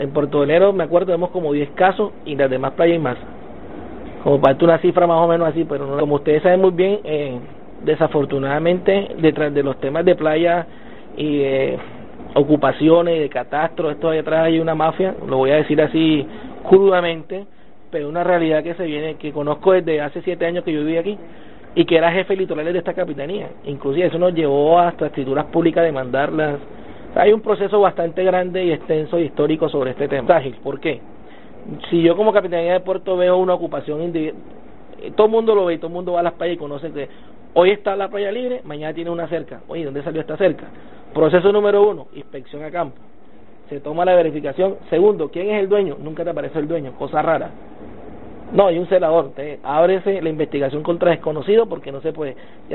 En Puerto Velero, me acuerdo, tenemos como 10 casos y las demás playas hay más. Como para darte una cifra más o menos así, pero no, como ustedes saben muy bien, desafortunadamente, detrás de los temas de playa y de ocupaciones y de catastro, esto ahí atrás hay una mafia, lo voy a decir así crudamente, pero una realidad que se viene, que conozco desde hace 7 años que yo viví aquí y que era jefe litoral de esta capitanía. Inclusive eso nos llevó hasta escrituras públicas de mandarlas. O sea, hay un proceso bastante grande y extenso y histórico sobre este tema. Ágil, ¿por qué? Si yo como capitanía de puerto veo una ocupación individual, todo el mundo lo ve, todo el mundo va a las playas y conoce que hoy está la playa libre, mañana tiene una cerca. Oye, ¿dónde salió esta cerca? Proceso número 1, inspección a campo. Se toma la verificación. Segundo, ¿quién es el dueño? Nunca te aparece el dueño, cosa rara. No, hay un celador. Ábrese la investigación contra desconocido porque no se puede.